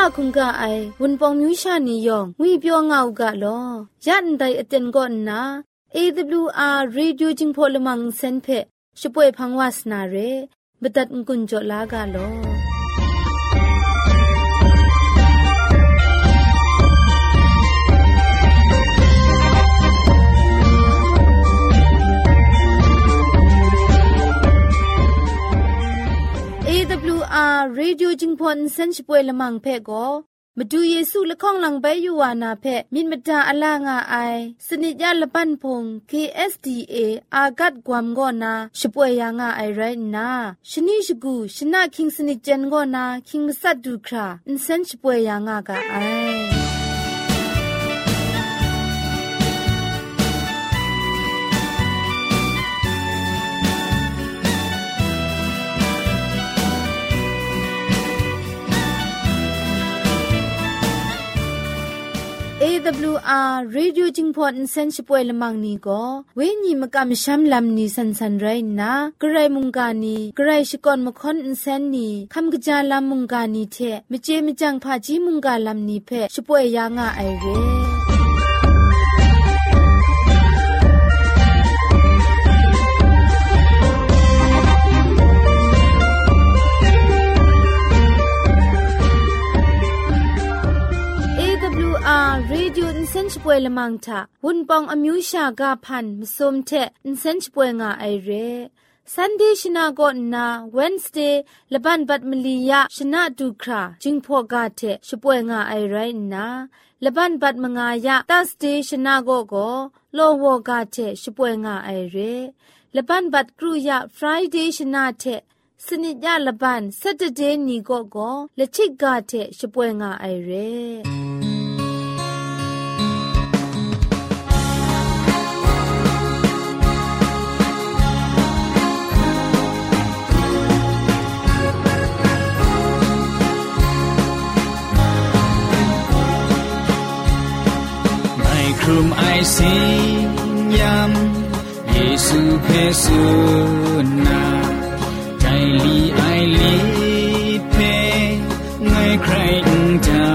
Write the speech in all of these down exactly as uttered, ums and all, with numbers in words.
คุงกะไอวุนปองมิวชานียองงุยเปียวงาวกะลอยันไดอเต็นก่อนนะ เอ ดับเบิลยู อาร์ Radio จิงพอลมังเซนเพช่วยพังวาสนาเรบตัดกุญจลากาลอเอ ดับเบิลยู อาร์ Radio จิงพอนเซนช่วยละมังเพก็มาดูเยซูละข้องหลังใบยูวานาเพมินมดาอลางาไอสนิจยาละปันพง เค เอส ดี เอ อากัดกวามกอนาช่วยยางาไอไรนาชนิชกูชนะคิงสนิจเจนกอนาคิงมัสัดดูคราอินเซนช่วยยางากาไอเอ ดับเบิลยู อาร์ Radio จิงพออินเซนช่วยละมังนี้ก็เวญีมกะมะชัมลำนี้สันสันไรนะกระไรมุงกานีกระไรชิกอนมะคอนอินเซนนี้คำกะจาลำมุงกานีเทมะเจมะจังพาจีมุงกาลำนี้เพช่วยยางาไอเรRadio อินเซนช่วยละมังทะวุนปองอมิวชากาพันมสมเทอินเซนช่วยงาไอเร Sunday ชนะก่อนนา Wednesday ละบันบัดมลียะชนะดูคราจิงพอกาเทช่วยงาไอไรนะละบันบัดมงายะ Thursday ชนะก็ก็โลวอกาเทช่วยงาไอเรละบันบัดกรุยะ Friday ชนะเทสนิจยาละบัน Saturday นี้ก็ก็ละชิกกาเทช่วยงาไอเรครุมไอซิยามเยซูเพซูนาใจลีไอลีเพไงใครจา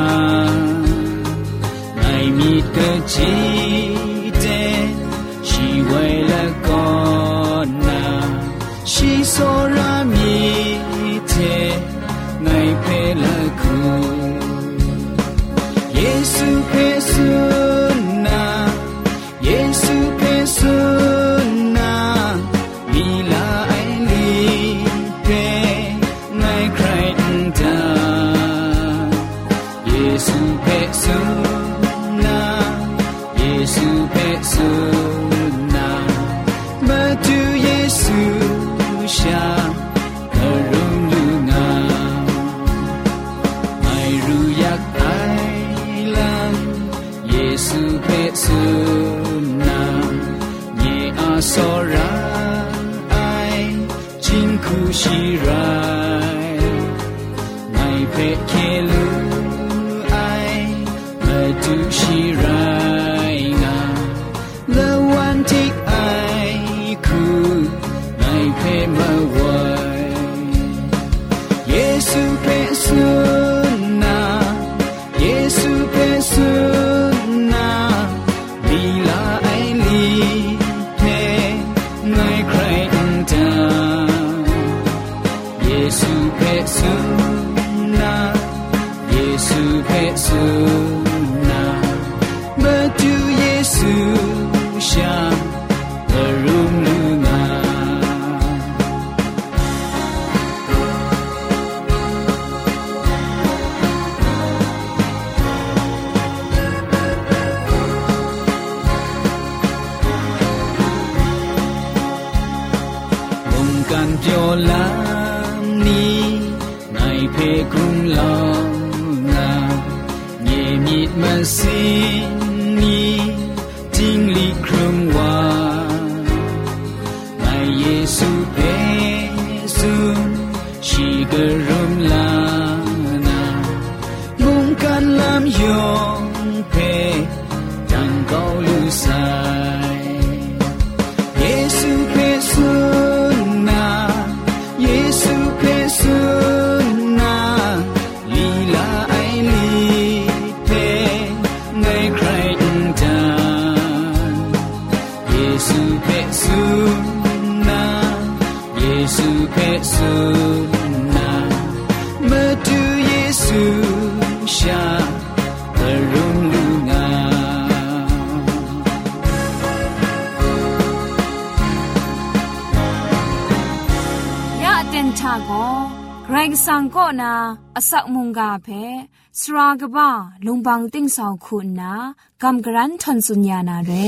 ไงมีกะจีเตชีไวละก่อนนาชีโซรามีเทไงเพละคูเยซูเพซูลีลาไอลีนาเยซูเพสุนามาดูเยซูชาพรุงลูงายะเต็นชาโกไกรสังก็นาอสักมุงกาเพสรากบ้าลุงบังติ้งสาวคุณนากำกรันทนสุญญานาเร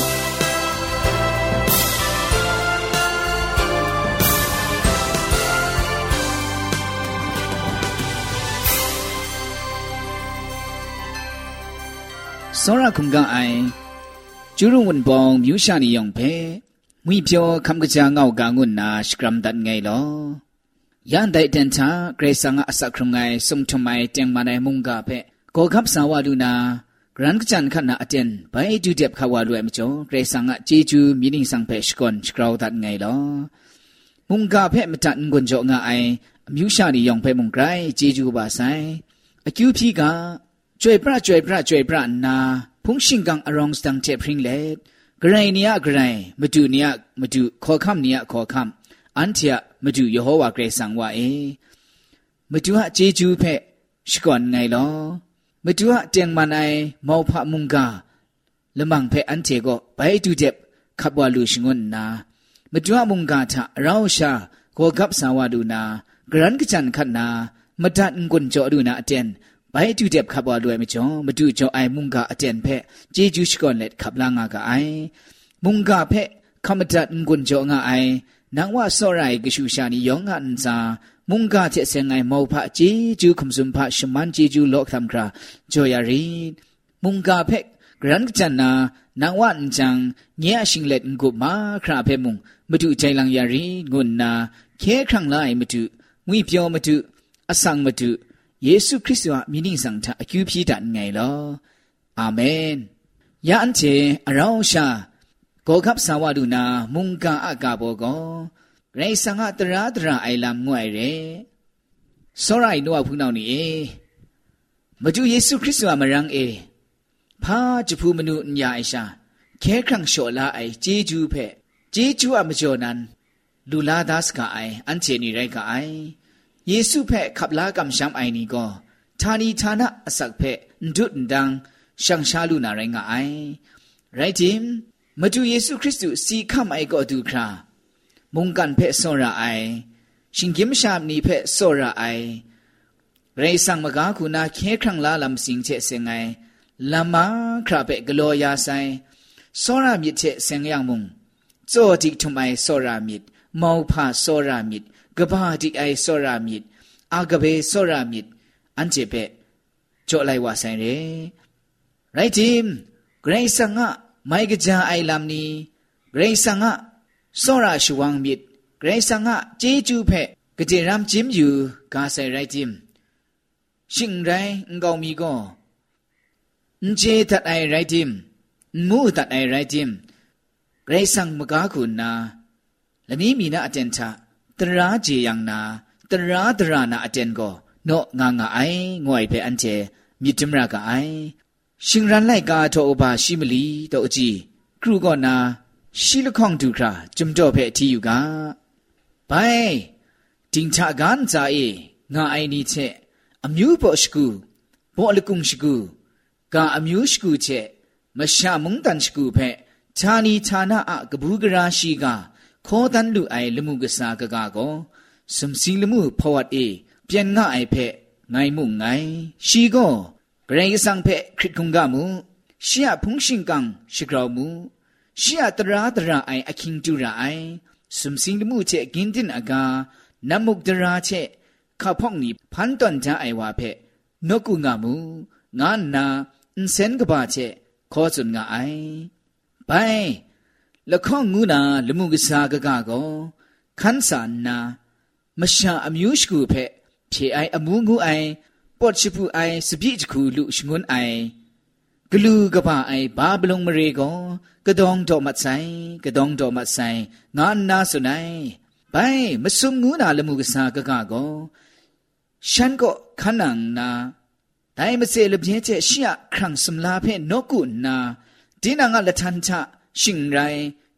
စောရခုံကအိုင်ကျူရုံဝန်ပောင်မြူရှာနီယောင်ဖဲငွေပြောခမ်ကကြာငောက်ကငွန်းနာစကရမ်ဒတ်ငယ်လောယန်ဒိုင်တန်ချာဂရေဆာငါအစခရုံငိုင်စုံထမိုင်တန်မနိုင်မုန်ကဖဲကိုခပ်ဆာဝဒူနာဂရန်ကချန်ခနာအတန်ဘိုင်ဒူတက်ခဝါလွဲမကျော်ဂရေဆာငါဂျေဂျူမီနင်းဆောင်ဖဲစကွန်စကရောဒတ်ငယ်လောမုန်ကဖဲမတန်ငွန်းကြောငါအိုင်အမြူရှာနီယောင်ဖဲမုန်ဂရိုင်ဂျေဂျူပါဆိုင်အကျူဖြီကကျွေပရကျွေပရကျွေပရနာဖုန်ရှင်ကန်အရောင်စတန်ချက်ဖရင်လေဂရိုင်နီယဂရိုင်မတူနီယမတူခေါ်ခမ်နီယခေါ်ခမ်အန်တီယမတူယေဟောဝါဂရေဆန်ဝါအေမတူဟာဂျေဂျူဖက်ရှကွန်ငိုင်လောမတူဟာတန်မနိုင်မောဖမုန်ကာလမန်ဖက်အန်တီကိုဘိုင်တူချက်ခပ်ဝါလူရှင်ငွန်းနာမတူဟာမုန်ကာထရောင်းရှာကိုကပ်ဆာဝါဒူနာဂရန်ကချန်ခတ်နာမတန်ကွန်ကြောဒူနာအတန်ဘိုင်တူတက်ခပ်ဝါလွယ်မကျော်မတူကျော်အိုင်မုန်ကာအတန်ဖက်ဂျေဂျူရှကွန်လက်ခပ်လာငါကအိုင်မုန်ကာဖက်ခမတန်ကွန်ကြောငါအိုင်နန်ဝါစောရိုင်ကရှူရှာနီယောငါအန်စာမုန်ကာချက်စငိုင်မောဖဂျေဂျူခမ်စုံဖရှမန်ဂျေဂျူလောခမ်ခရာဂျိုယာရီမုန်ကာဖက်ဂရန်ချန်နာနန်ဝါအန်ချန်ညေအရှင်လက်ငုမာခရာဖက်မုန်မတူချိုင်လန်ယာရီငွန်းနာခဲခန့်လိုက်မတူငွေပြောမတူအဆောင်မတူယေရှုခရစ်တော်မိနင်းဆောင်တာအကျူပြတန်ငယ်လောအာမင်ယန်ချေအရောင်းရှာကိုကပ်ဆာဝဒူနာမုန်ကာအကာဘောကောရေဆန်ငါတရာတရာအိုင်လမ်ငွိုင်ရဲစောရိုင်တော့ဖူးနောင်နီမတူယေရှုခရစ်တော်မရန်အေဖာဂျဖူမနုညာအိရှာခဲခန့်လျှော်လာအိုင်ဂျေဂျူးဖဲဂျေဂျူးအမကျော်နန်လူလာဒတ်ကအိုင်အန်ချေနီရိုက်ကအိုင်ယေစုဖက်ขับลากำช้ำไอนี้ก็ทานีทานะอสักเพะดุดดังช่างชาลูนาไรงาไอไรจิมมาดูเยซูคริสต์สีข้ามไอก็ดูครามุงกันเพะโซระไอชิงกิมชามนี้เพะโซระไอไรสังมกาคูนาเคครั้งลาลำสิงเชเซงไงลามาคราเพะกลัวยาไซโซระมิดเชเซงยังมุงโจดิกทุมไอโซระมิดมาวพาโซระมิดกบ้าดิไอโซรามิดอากเบโซรามิดอันเจเปโจไลวาไซเรไรจิมเกรซังะไมกะจาไอลามนีเกรซังะโซราชวังมิดเกรซังะเจจูเพกะเจรามจิมอยู่กาไซไรจิมชิงไรงกอมีก็นเจตัดไอไรจิมมูตัดไอไรจิมเกรซังมกาคุณนาละนี้มีนะอเจนทาตราเจยังนาตราตรานาอเจนก็โนงางาไองวยเพอันเจมิจิมรากาไอชิงรันไลกาโตอบาชิมลีโตอจีครูก็นาชิลข้องดูคราจุมโตเพที่อยู่กาไปจิงชากันจาเองาไอนี้เชอมิวปอชกูปอลกุงชกูกาอมิวชกูเชมชามุงตันชกูเพชานีชานาอะกบูกราชีกาခေါ်တန်လူအိုင်လမှုကစားကကကိုစမ်စီလမှုဖောဝတ်အေပြန်ငါအိုင်ဖက်ငိုင်မှုငိုင်ရှီကိုဂရေဆန်ဖက်ခရစ်ကုံကမှုရှီယဖုန်ရှင်ကန်ရှိကြောမှုရှီယတရာတရာအိုင်အခင်းတူရာအိုင်စမ်စီလမှုချေဂင်းတင်အကာနမုတ်တရာချေခါဖောက်နီဖန်တန်ချအိုင်ဝါဖက်နော့ကူငါမှုငါနာအန်စန်ကဘာချေခေါ်စွန်ငါအိုင်ဘိုင်ละข้องงูนาละมุกษากะกะก็คันสานนามะชาอมิวชกูเพเพไออมูงูไอปอดชิพูไอสบิจคูลุชงุนไอกลูกะบะไอบาบลงมะเรก็กะดองดอกมัดไซกะดองดอกมัดไซงานนาสุนัยไปมะซุมงูนาละมุกษากะกะก็ฉันก็คันนังนาไดมะเซละเพียเจชิยะครั้งสมลาเพนกุนาดินางะละทันทะชิงไร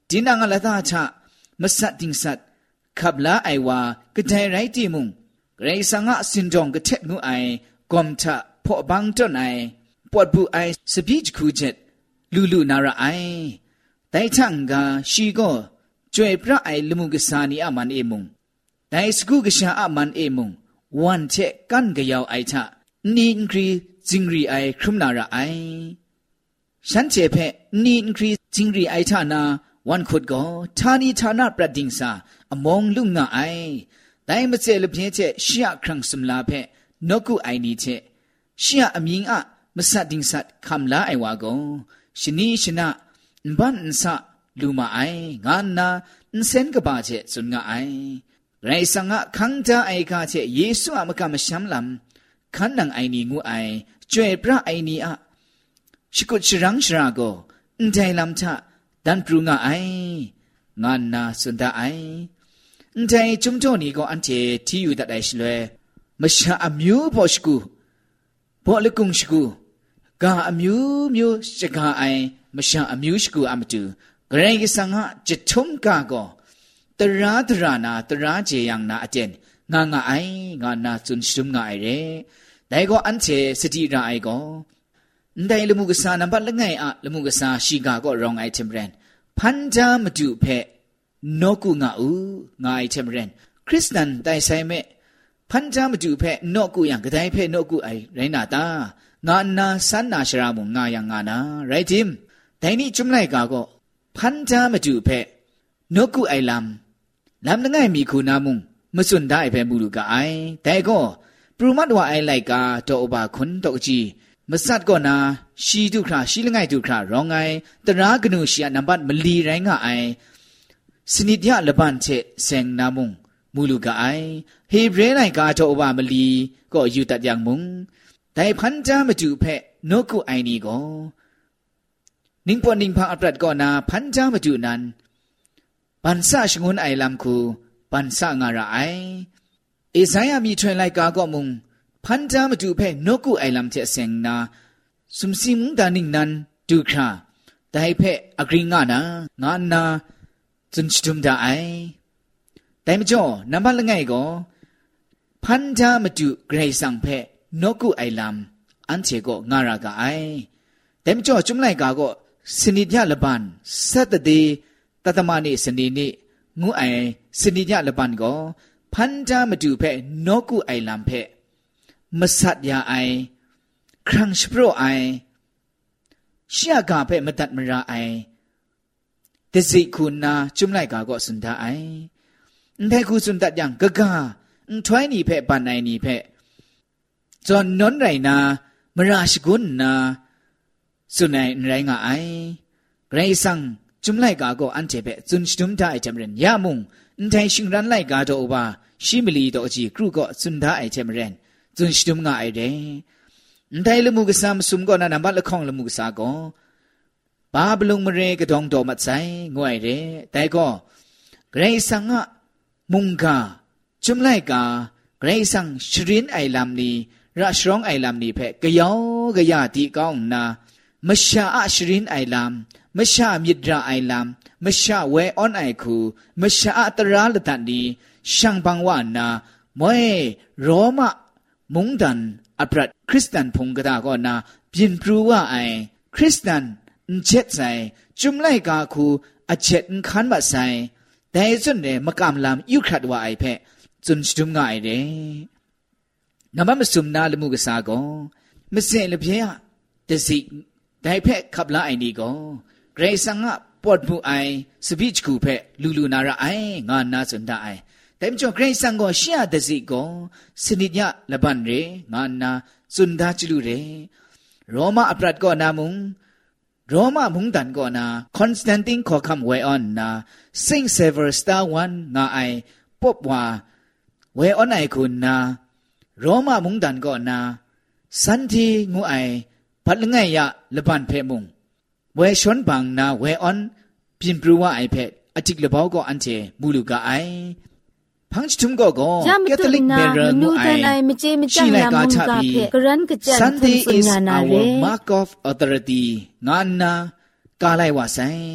ดินังละตาชะมัสัดดิงสัดขับลาไอวากระไดไรตีมุงไรสังะสินจงกระเทงูไอกอมทะพอบังจนไอปวดบุไอสปีจคูเจ็ดลูลูนาระไอแต่ทั้งกาชีก็ช่วยพระไอลมุกษานีอามันเอมุงแต่สกุกษาอามันเอมุงวันเชกันกยาวไอทะนีนครีจิงรีไอครุมนาระไอฉันเจเพนีนครีจิงรีไอทานาวันขุดก็ทานีทานาประดิงสาอมองลุงงาไอแต่เมื่อเจลเพียเจเชียครั้งสมลาเพนกุไอนีเจเชียอมิงอะมสัดดิงสัดคำลาไอวาโกชนีชนะบันสะลูมาไองานนาเซนกบาเจสุนงาไอไรสังะขังจาไอกาเจเยซูอะมกะมะชัมลัมขันนังไอนีงูไอช่วยพระไอนีอะชิกุชรังชราโกอินไทลัมทะดันปรุงาไองานนาสุนดาไออินไทจุมโจนีก็อันเจที่อยู่ดัดไอชลวยมะชะอมิวพอชกูพอลกุงชกูกาอมิวมิวชกาไอมะชะอมิวชกูอะมตุกระไรกิสังะจิตทุมกาโกตราตรานาตราเจยังนาอเจนงางาไองานาจุนชุมงาไอเรแต่ก็อันเจสติราไอก็ได้ละมุกษานับละไงอะละมุกษาชีกาก็รองไอเทมเรนพันจามดูเพนกุงาอูงาไอเทมเรนคริสตันได้ใช่ไหมพันจามดูเพนกุยังก็ได้เพนกุไอไรนาตางานนาสันนาชรามุงงายังงานาไรทิมแต่นี่จุมไลกาก็พันจามดูเพนกุไอลำลำละไงมีคูนามุงมสุนได้เพมูลูกาไอแต่ก็ปรุมัดว่าไอไลกาโตอบาคุณโตจีมสัดก็นาชีดุคราชีละไงดุครารองไงตรากนูชีนับบัดมลีไรงาไอสนิดยะละบันเชเซงนามุงมูลูกาไอเฮเบรไนกาโตอบามลีก็อยู่ตัดอย่างมุงแต่พันจามจูเพนกุไอนีก็นิ่งปวนิ่งพังอัปรัดก็นาพันจามจูนั้นปันซาชงุนไอลำคูปันซางาระไอเอไซยามีทวนไลกาก็มุงพันจามจูเพนกุไอลำเจเซงนาสุมซิมุงดานิงนันดูคราแต่เพอกริงานะงานนาจุนชุมดาไอแต่ไม่จ่อนับละไงก็พันจามจูเกรซังเพนกุไอลำอันเชก็งารากาไอแต่ไม่จ่อจุมไลกาก็สนิดยาละบันสัตเดตัตมานิสนีนิงูไอสนิยะละปันก็พันจามดูเพนกุไอลำเพมสัตยาไอครั้งสโปรไอเชียกาเพมตัดมราไอเตจิคุณนาจุมไลกาก็สุนทาไอแต่กูสุนตัดอย่างกะกาถอยนี่เพปันไอนี่เพจอนนนไรนามราชกุนนาสุนัยไรงาไอไรสังจุมไลกาก็อันเจเปจุนชุมทาไอจำเรนยามุงอินไทชิงรันไลกาโตอบาชิมลีโตอจีครูก็จุนทาไอจำเรนจุนชุมงาไอเดอินไทละมุกสามสุมก็นานาบัลละข้องละมุกสาก็ปาบลุงมเรกดองโตมัดไซงวยเดแต่ก็เกรซังะมุงกาจุมไลกาเกรซังชรินไอลำนี้ราชรองไอลำนี้เพกยาวกยาตีก้องนามชาอาชรินไอลำมชามิดราไอลามมชาเวออนไอคูมชาอัตราลตันดีช่างบังวานนามวยโรมามุงดันอัปรัดคริสตันพงกตาก็นาบินปรูว่าไอคริสตันเจ็ดใส่จุมไลกาคูอเจ็ดขันบัดใส่แต่ส่วนเดมกามลามยุขัดว่าไอเพจนจุมง่ายเดน้ำมันสุมนาลมุกสาก็ไม่เสียเลยเพียแต่สิแต่เพขับละไอนี่ก็เกรซังะปอดผู้ไอสปิชคูเพลูลูนาระไองานนาสุนดาไอแต่เมื่อเกรซังก็เชียดสิก็สนิยะละบันเรงานนาสุนดาจิลูเรโรมาอัปรัดก็นามุงโรมามุงดันก็นาคอนสแตนตินขอคำไว้ออนนาเซนต์เซเวอร์สตาร์วันงาไอปบว่าไว้ออนไอคุณนาโรมามุงดันก็นาสันทีงูไอพัดละไงยะละบันเพมุงเวชนบังนาเวออนพิมปรูว่าไอเพดอจิกละบ่าวก็อันเจมูลูกาไอพังชุมก็ก็แคทอลิกเมรมูไอชีไลกาชาบีซันเดย์อิสอาวาร์มาร์กออฟออธอริตี้งานนากาไลว่าไซ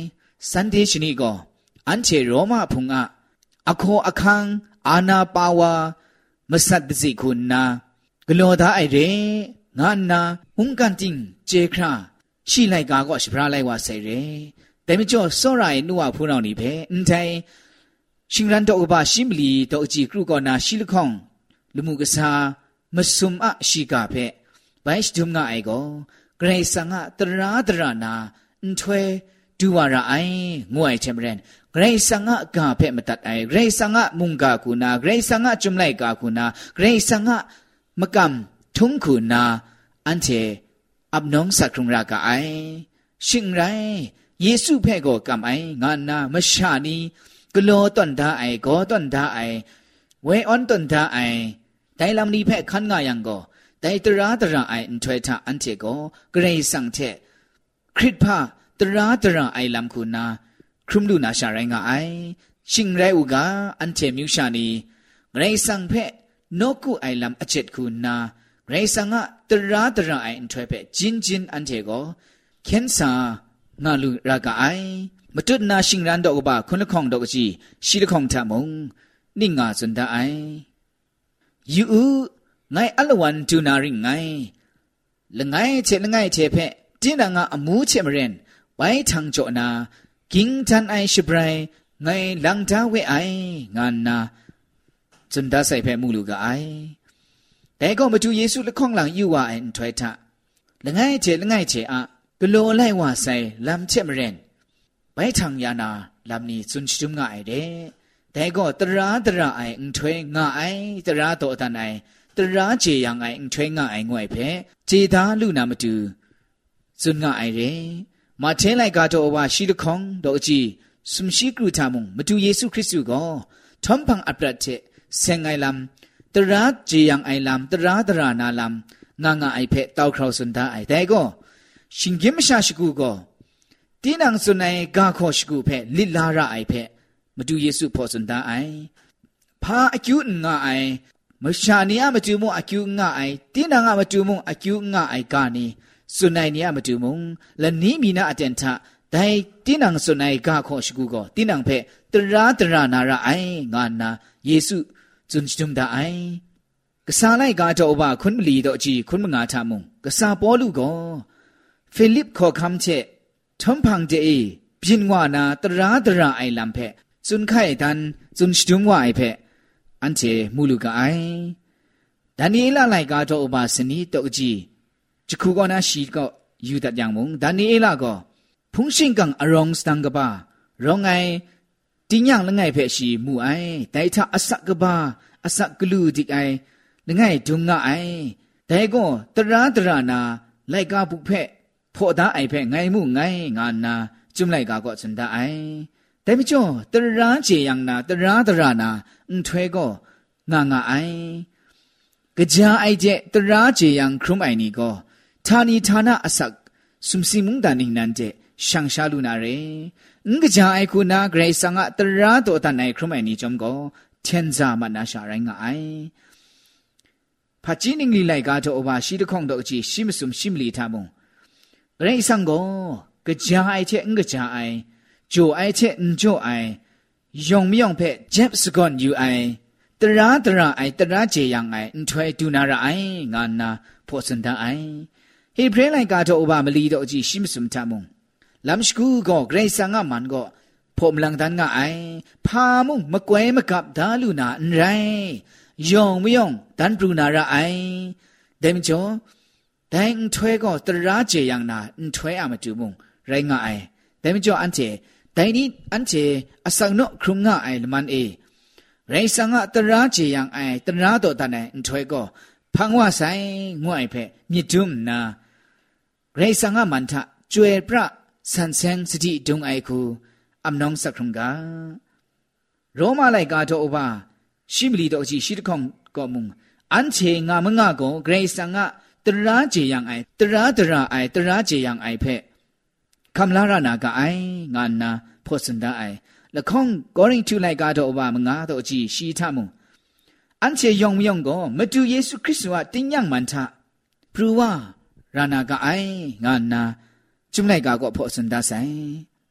สันเดชนีก็อันเชโรมาพุงอะอโคอคังอานาปาวามสัตสิคุณนากลัวท้าไอเรงานนาหุงกันจิงเจคราชีไลกาก็สพราไลว่าใส่เรแต่ไม่จ่อสรายนัวพูนเอานี่เพอันไทยชิงรันโตอบาชิมลีโตจีกรุกอนาชิลคองลมุกษามสุมอะชิกาเพไปสตุมงาไอโกเกรซังอะตราตรานาอันถวยดูวาระไองวยเชมเรนเกรซังอะกาเพมตัดไอเกรซังอะมุงกาคูนาเกรซังอะจุมไลกาคูนาเกรซังอะมะกัมทุงคูนาอันเทอับน้องสักครุงรากาไอชิงไรเยซูเพ่ก็กำไองานนามชานีกลัวต้นท่าไอก็ต้นท่าไอเวออนต้นท่าไอแต่ลำนี้เพ่ขันงายังก็แต่ตราตราไออันถวยท่าอันเทก็เกรซังเทคริตพาตราตราไอลำคูนาครุมดูนาชาไรงาไอชิงไรอุกาอันเทมิวชานีเกรซังเพ่นกุไอลำอเจ็ดคูนาเกรซังอะตราตราไออันถวยเพ่จินจินอันเทก็เข็นซางาลูรากาไอมาตุนาชิงรันดอกบาคุณละของดอกจีชีละของทามงนิ่งงาสุนดาไอยูไงอัลวันตูนาริงไงละไงเชละไงเชเพจินางาอมูเชมเรนไว้ทางโจนากิงทันไอชิบไรไงลังทาเวไองานนาสุนดาใส่เพมูลูกาไอแต่ก็มาดูเยซูละของหลังยูวาไอถอยทะละไงเชละไงเชอะกโลไลว่าใส่ลำเชมเรนไปทางยานาลำนี้สุนชุมง่ายเด้แต่ก็ตราตราไออุ้งถวยง่ายตราโตตันไอตราเจียงไออุ้งถวยง่ายงวยเพเจดาลูนามาดูสุนง่ายเด้มาเทไลกาโตว่าชีลคองดอกจีสุมชีกรูทามุงมาดูเยซูคริสต์ก็ทอมพังอัปรัตเทเซงไอลำตราเจียงไอลำตราตรานาลำงางไอเพเต้าคราวสุนดาไอแต่ก็ชิงเกมชาชกูก็ตีนังสุนัยกาโคชกูเพลิลาระไอเพมาดูเยซูพอสุนดาไอพาอคิวงาไอมชานียมาดูมุงอคิวงาไอตีนังมาดูมุงอคิวงาไอกานีสุนัยนียมาดูมุงและนี้มีนาอเจนทะแต่ตีนังสุนัยกาโคชกูก็ตีนังเพตราตรานาระไองานนาเยซูจุนจุมดาไอกษาไลกาโตอบาคุณมลีโตจีคุณมงาทามุงกษาปอลูก็ฟิลิปขอคำเชทอมพังเจพินวานาตราตราไอลำเพจุนไข่ดันจุนชุมว่าไอเพอันเจมูลูกไอดานีเอลาไลกาโตอบาสนีโตจีจะคูกอนาชีก็ยูดัดยังมุงดานีเอลาก็พุงชิงกังอรองสตังกบารองไอติยังละไงเพชีมูไอแต่ถ้าอสักกบาอสักกลูดิกไอละไงดุงงะไอแต่ก็ตราตรานาไลกาบุเพพอดาไอเพไงมูไงงานนาจุมไลกาก็สุนดาไอแต่ไม่จ่อตราเจียงนาตราตรานาอุ้งถวยก็งางาไอกะจาไอเจตราเจียงครุมไอนี่ก็ทานีทานาอสักสุมสีมุงดานิงนันเจช่างชาลูนาเรอุ้งกะจาไอคูนาเกรซังอะตราโตตันไอครุมไอนี่จอมก็เทนซามานาชาไรงาไอพาจีนิงลีไลกาโตอบาชีตะคองดอกจีชิมสุมชิมลีทามุงไรสังก็กระจายเช่นกระจายจ่อไอเช่นจ่อไอยองไม่ยองเพจเจ็บสกอนอยู่ไอตราตราไอตราเจียงไอถวยดูนาระไองานนาพอสันดาไอเฮเพรไลกาโตอบามลีดอกจีชิมสุมทามุงลำสกูก็ไรสังมันก็พอมลังดันงาไอพามุงมะกวยมะกับดาลูนาไรยองไม่ยองดันปรูนาระไอเดมจ่อแต่อุ้งถวยก็ตราเจียงนาอุ้งถวยอามาดูมุงไรงาไอแต่ไม่จ่ออันเจแต่นี้อันเจอสังโนครุงงาไอละมันเอไรสังอะตราเจียงไอตราโตตันไออุ้งถวยก็พังว่าไซงวยเพมิดุมนาไรสังอะมันทะจวยพระสันเซงสติดงไอคูอำนองสักครุงกาโรมาไลกาโตอบาชิมลีโตจีชิดคองก็มุงอันเชงามงาโกไกรสังอะตราเจียงไอตราตราไอตราเจียงไอเพคำลารานากาไองานนาพอสันดาไอละคงกอริงทูไลกาโตอบามงาโตจีชีทามุงอันเชยองมยองก็มาดูเยซูคริสต์ว่าติงยังมันทะพรูว่า รานากาไองานนาจุมไลกาก็พอสันดาไซ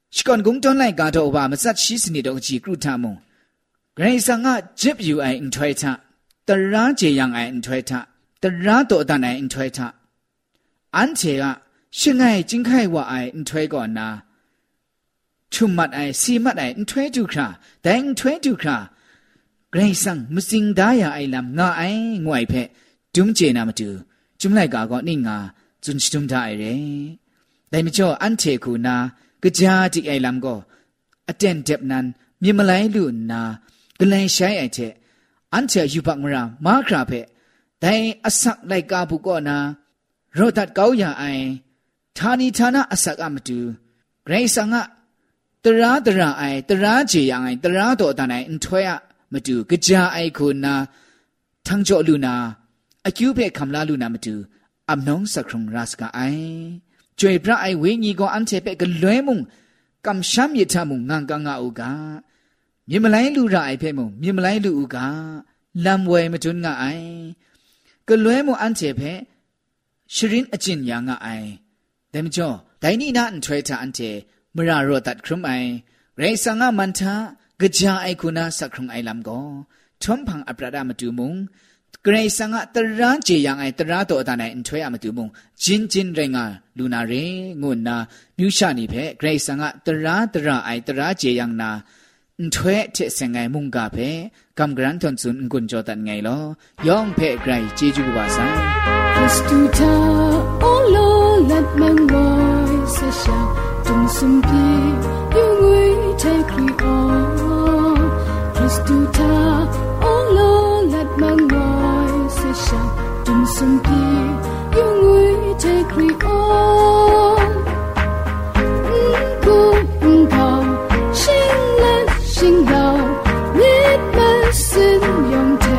ชิกอนกุงต้นไล่กาโตอบามาซัดชีสนิดอกจีกรุธามงไกรสังอาจิบอยู่ไออินทวยทะตระเจยังไออินทวยทะตระโตตันไออินทวยทะอันเจอะชิงไอจิงไขว่าไออินทวยก่อนนาชุมมัดไอซีมัดไออินทวยดูคราแต่อินทวยดูคราไกรสังมุสิงดายาไอลำงาไองวยเพดุมเจนามาดูจุมไลกาก็นี่งาจุนชิดุมได้เร่แต่ไม่จ่ออันเทคูนากระจาจิไอลำก็อเจนเจ็บนั้นมีมาไลลุนนากเลยใช้ไอเทอันเทอยู่ปักมรามาคราเพแต่อสักไลกาบุกอนาโรตัดเกาอย่าไอทานีทานะอสักอามาดูไกรสังอะตระตระไอตระเจยังไอตระโตตานไออินทวยอะมาดูกระจาไอคูนาทั้งจ่อลูนาอาคิวเพคำลาลูนามาดูอับน้องสักครงรัสกาไอจวยพระไอเวงีก็อันเทเปกันเลยมุงกำช้ำยิทามุงงางกางาอุกามีมาไลลูราไอเพมุงมีมาไลลูอุกาลำเวมาจุนงาไอกันเลยมุงอันเทเปชรินอจินยางาไอแต่ไม่จ่อแต่นี่น่าอันทวยทาอันเทมราโรตัดครุมไอเรสังอามันทากระจาไอคุณาสักครงไอลำก็ทอมพังอัปราดามาดูมุงเกรซังอะตระเจยังไอตระโตตาไนอินทวยอะมาดูมุงจินจินเรงาลูนาเรงุนนามิวชานีเพเกรซังอะตระตระไอตระเจยังนาอินทวยเทเสงไงมุงกาเพกำกรันทนซุนกุนจอตันไงลอยองเพไกรเจจูบาซัง Kristuta olo let man voice shout tung sum pi yu ngui te kri on Kristuta olo let man voice shout tung sum pi yu ngui te kri on ku pao xing le xing yao nit ma sin yong te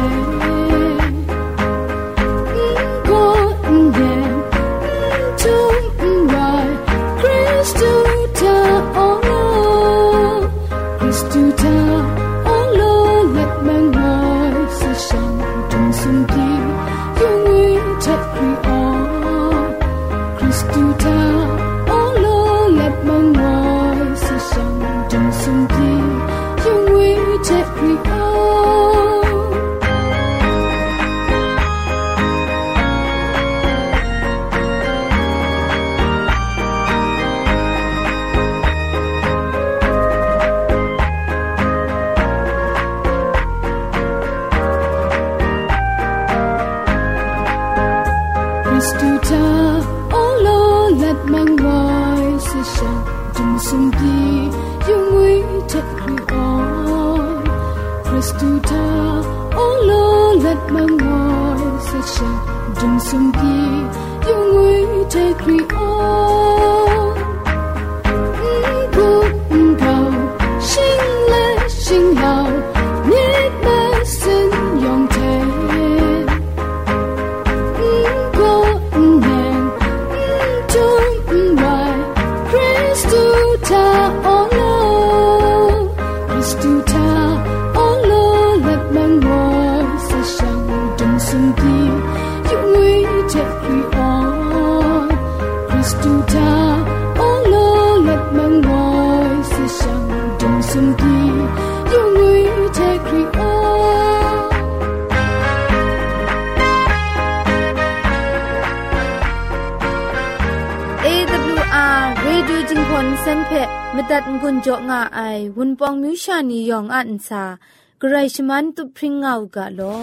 Kristuta olo let man voice shout tung sum pi yu ngui te kri on ku pao xing le xing yao nit ma sin yong te ko nen tung wai Kristuta olo Kristutaเส้นเพมตัดกุญจงาไอวุนปองมิวชานียองอันซากระไรชมันตุพริ้งเอากะลอ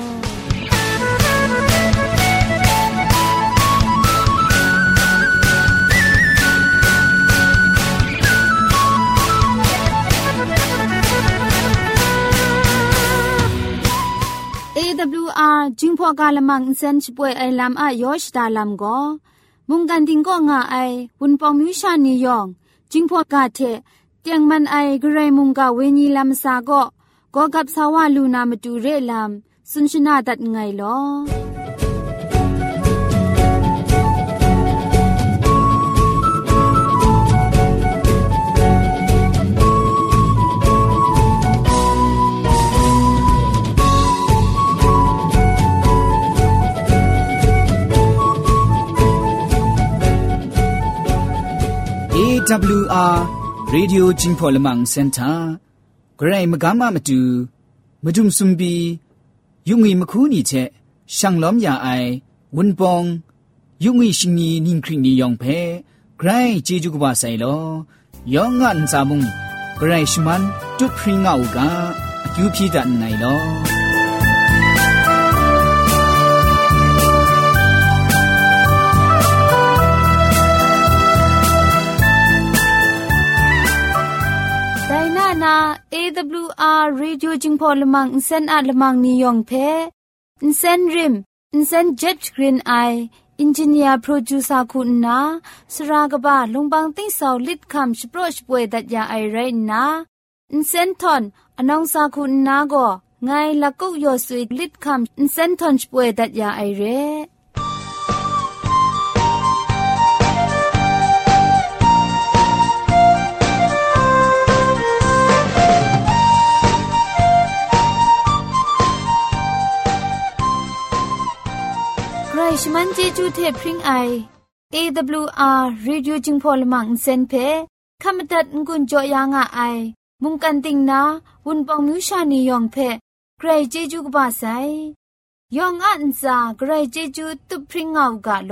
เอ ดับเบิลยู อาร์ จิงพอกาลมังอินเซนช่วยไอลำอายอชดาลำก็มุงกันติงก็งาไอวุนปองมิวชานียองจิงพอกาเทเตียงมันไอกระไรมุงกาเวนีลำซาก็ก็กับสาวาลูนามาดูเรลำสุนชนาตัดไงลอเอ ดับเบิลยู อาร์ရေဒီယိုจิงพอลมังเซ็นเตอร์ไกรมกามามาดูมาดุมซุมบียุงอีมคูนี่เชช่างล้อมยาไอวุนปองยุงอีชิงนีนิงคริงนียองเพไกรเจจูกบาไซโลยองงันซามุงไกรชมันจุดพริ้งเอากาคิวพีดันไงโลนา เอ ดับเบิลยู อาร์ Radio จิงพอลมังอินเซนอาลมังนิยองเพอินเซนริมอินเซนเจ็ตกรีนไออินจิเนียร์โปรดิวเซอร์คุณนาสรากบะลงบางติ้งสาวลิดคำสโปรชป่วยดัดยาไอไรนาอินเซนทอนอนองซาคุณนาโกไงลักกุยอสุยลิดคำอินเซนทอนป่วยดัดยาไอเรชมันเจจูเทพริงไอ เอ ดับเบิลยู อาร์ Radio จิงพอลมังเซนเพขมตัดงุนจอยางอไอมุงกันติงนาวุนปองมิวชานียองเพใครเจจูกบาไซยองอันซาใครเจจูตุพริงเอากาโล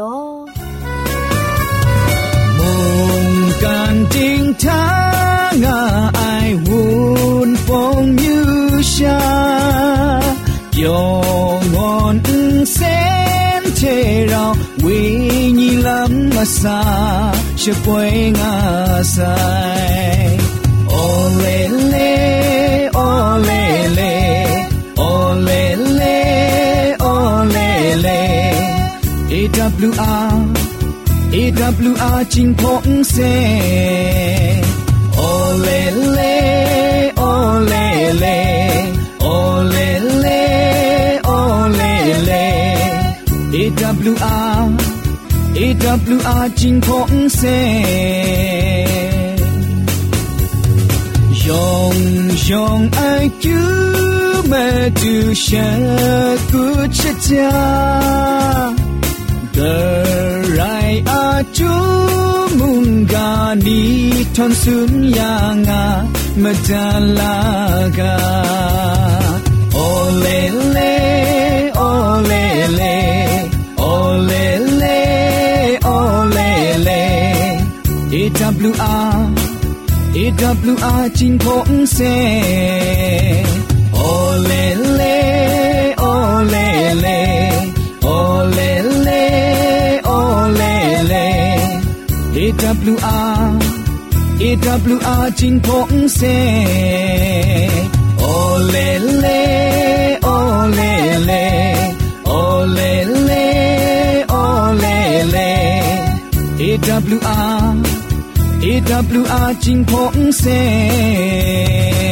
มุงกันติงทางไอวุนปองมิวชายองอนเซเทเราวิญญาณมาสาช่วยงาใส่โอเลเลโอเลเลโอเลเลโอเลเล เอ ดับเบิลยู อาร์ เอ ดับเบิลยู อาร์ จิงพงเซโอเลเลโอเลเลโอเลเลโอเลเลเอ ดับเบิลยู อาร์ เอ ดับเบิลยู อาร์ จิงพงเซยองยองไอคิวเมื่อดูฉันกูจะจาเดรายอาจูมุงกานีทอนสุนยางาเมื่อดาลากาโอเลเลโอเลเลโอเลเลโอเลเล เอ ดับเบิลยู อาร์ เอ ดับเบิลยู อาร์ จิงพงเซโอเลเลโอเลเลโอเลเลโอเลเล เอ ดับเบิลยู อาร์ เอ ดับเบิลยู อาร์ จิงพงเซโอเลเลโอเลเลโอเลเลโอเลเล เอ ดับเบิลยู อาร์ เอ ดับเบิลยู อาร์ จิงพงเซ